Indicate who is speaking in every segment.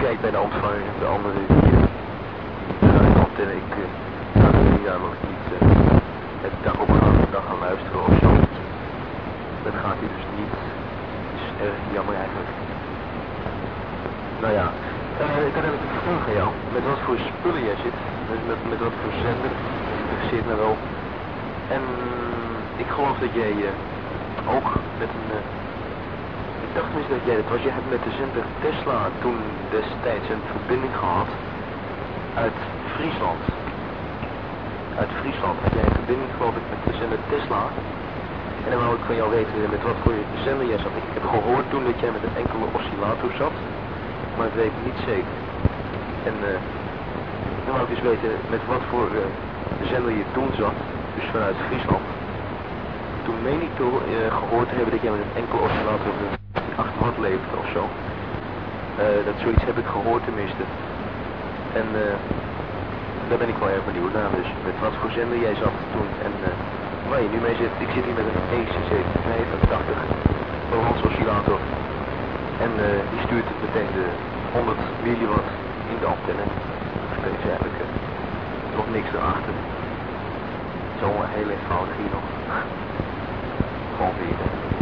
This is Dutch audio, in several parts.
Speaker 1: kijk bij de ontvanger en de andere hier de antenne. Ik kan daar nog niet het dag op gaan luisteren of zo. Dat gaat hier dus niet. Het is erg jammer eigenlijk. Nou ja, ik had even een vraag aan jou. Met wat voor spullen jij zit. Met wat voor zender. Dat interesseert me wel. En ik geloof dat jij ook met een... ik dacht tenminste dat jij dat was. Je hebt met de zender Tesla toen destijds een verbinding gehad uit Friesland. Uit Friesland heb jij een verbinding geloof ik met de zender Tesla. En dan wou ik van jou weten met wat voor zender jij zat. Ik heb gehoord toen dat jij met een enkele oscillator zat. Maar dat weet ik niet zeker. En dan wou ik eens weten met wat voor zender je toen zat. Dus vanuit Friesland. Toen meen ik gehoord te hebben dat jij met een enkel oscillator 8 watt levert of zo. Dat zoiets heb ik gehoord tenminste. En daar ben ik wel erg benieuwd naar. Dus met wat voor zender jij zat toen en waar je nu mee zit. Ik zit hier met een ECC 85 balans oscillator. En die stuurt meteen de 100 milliwatt in de antenne. Er is eigenlijk nog niks erachter. Zo heel eenvoudig hier nog. Gewoon weer.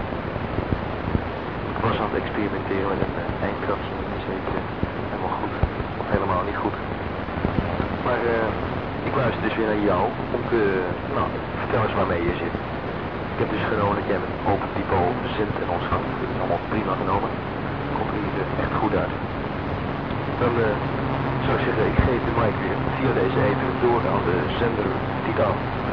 Speaker 1: Ik was aan het experimenteren met een eindkrachtje. Dat is zeker helemaal goed. Of helemaal niet goed. Maar ik luister dus weer naar jou. Om te, nou, vertel eens waarmee je zit. Ik heb dus genomen dat jij met open typo zendt en ontvangt. Dat is allemaal prima genomen. Komt hier echt goed uit. Dan zou ik zeggen, ik geef de mic weer via deze even door aan de zender Tito.